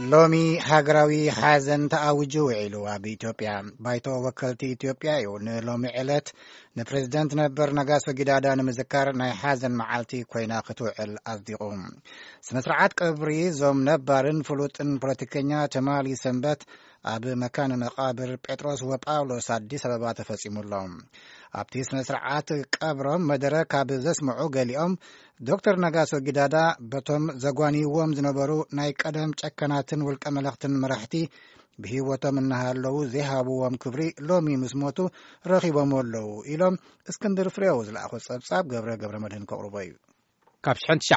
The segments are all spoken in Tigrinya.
لومي هاجراوي حازن تأوجو علوا بإثيوبيا بايتو وكلت إثيوبيا يون لومي علت نبريزيدنت نبر نغاسو جدادا نمذكر ناي حازن معالتي كوينا قطوعل أصدقهم سنسرعات قبري زوم نبارن فلوطن بوليتيكينيا تمالي سنبت أب مكان مقابر بطرس وباولوس أديس أبابا تفصيمولهم أبتي سنسرعات قبرهم مدرك أب زسمعو قليهم دكتور نغاسو جدادا بتم زغواني وم زنبرو ناي قدم ጨከናትን ወልቀ መለኽትን መራሕቲ ብህይወቶም እናሃለዉ ዘሃብዎም ክብሪ ሎሚ ምስሞቱ ረኺቦምለው ኢሎም እስክንድር ፍሬው ዝለኣኹ ጸብጻብ ገብረ መድህን ከቕርቦ እዩ ካብ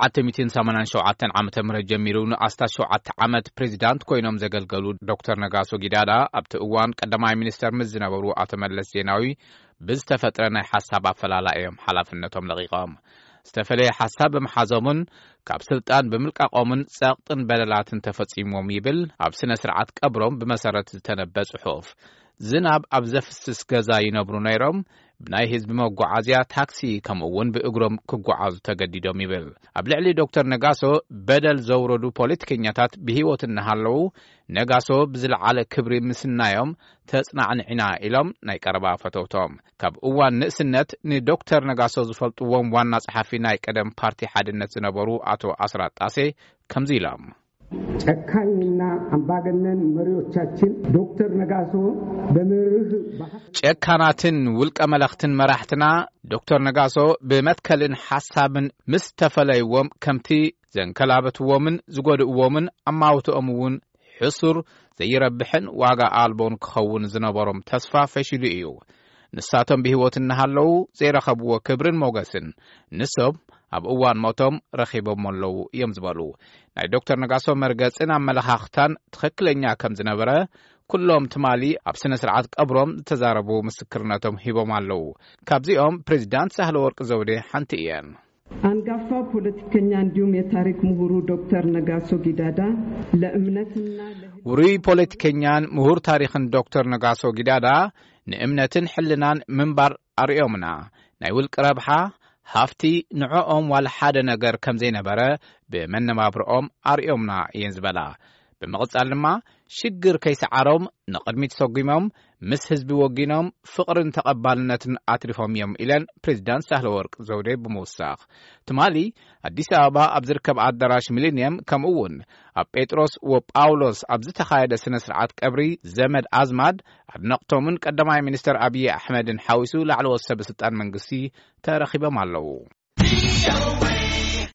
1987 ዓመተ ምህረት ጀሚሩ ንኣስታ 7 ዓመት ፕሬዝዳንት ኮይኖም ዘገልገሉ ዶክተር ነጋሶ ጊዳዳ ኣብቲ እዋን ቀዳማይ ሚኒስተር ምስ ዝነበሩ ኣቶ መለስ ዜናዊ ብዝተፈጥረ ናይ ሓሳብ ኣፈላላዮም ሓላፍነቶም ለቒቖም استفلي حساب محازمون كاب سلطان بملقاقومن ጸቕጥን በደላትን ተፈጺሞም ይብል ኣብ ስነ ስርዓት ቀብሮም ብመሰረት ዝተነበጸ ጽሑፍ ዝናብ ኣብ ዘፍስስ ገዛ ይነብሩ ነይሮም ብናይ ህዝቢ መጓዓዝያ ታክሲ ከምኡውን ብእግሮም ክጓዓዙ ተገዲዶም ይብል ኣብ ልዕሊ ዶክተር ነጋሶ በደል ዘውረዱ ፖለቲከኛታት ብህይወት እናሃለዉ ነጋሶ ብዝለዓለ ክብሪ ምስናዮም ተጽናዕንዕና ኢሎም ናይ ቀረባ ፈተውቶም ካብ እዋን ንእስነት ንዶክተር ነጋሶ ዝፈልጥዎም ዋና ጸሓፊ ናይ ቀደም ፓርቲ ሓድነት ዝነበሩ አቶ አስራት ጣሴ ከምዚ ኢሎም ጨካኝና አምባገነን መሪዎቻችን ዶክተር ነጋሶ በመርህ ጨካናትን ውልቀ መለኽትን መራሕትና ዶክተር ነጋሶ በመትከልን ሐሳብን ምስተፈለይዎም ከምቲ ዘንከላበትዎምን ዝጎድእዎምን አማውቶምውን ሕሱር ዘይረብሕን ዋጋ አልቦን ክኸውን ዝነበሮም ተስፋ ፈሽሉ እዩ ንሳቶም ብህይወት እናሃለዉ ዘይረኸብዎ ክብርን ሞገስን ንሶም ኣብ እዋን ሞቶም ረኺቦምለው እዮም ዝበሉ ናይ ዶክተር ነጋሶ መርገጽን ኣመለኻኽታን ትኽክለኛ ከም ዝነበረ ኩሎም ትማሊ ኣብ ስነ ስርዓት ቀብሮም ተዛረቡ ምስክርነቶም ሂቦም ኣለው ካብዚኦም ፕሬዝዳንት ሳህለወርቅ ዘውዴ ሓንቲ እየን አንጋፋ ፖለቲከኛ እንዲሁም የታሪክ ምሁሩ ዶክተር ነጋሶ ጊዳዳ ለእምነትና ውሪ ፖለቲከኛን ምሁር ታሪኽን ዶክተር ነጋሶ ጊዳዳ ንእምነትን ሕልናን ምንባር ኣርዮምና ናይ ውልቅ ረብሓ ሃፍቲ ንዕኦም ዋላ ሓደ ነገር ከም ዘይነበረ ብመነባብሮኦም ኣርዮምና እየን ዝበላ ብምቕጻል ድማ ሽግር ከይሰዓሮም ንቕድሚት ሰጊሞም ምስ ህዝቢ ወጊኖም ፍቕርን ተቐባልነትን ኣትሪፎም እዮም ኢለን ፕሬዝዳንት ሳህለወርቅ ዘውዴ ብምውሳኽ ትማሊ ኣዲስ አበባ ኣብ ዝርከብ ኣዳራሽ ሚሊኒየም ከምኡውን ኣብ ጴጥሮስ ወጳውሎስ ኣብ ዝተኻየደ ስነ ስርዓት ቀብሪ ዘመድ ኣዝማድ ኣድነቕቶምን ቀዳማይ ሚኒስተር ኣብይ ኣሕመድን ሓዊሱ ላዕለዎት ሰበስልጣን መንግስቲ ተረኺቦም ኣለው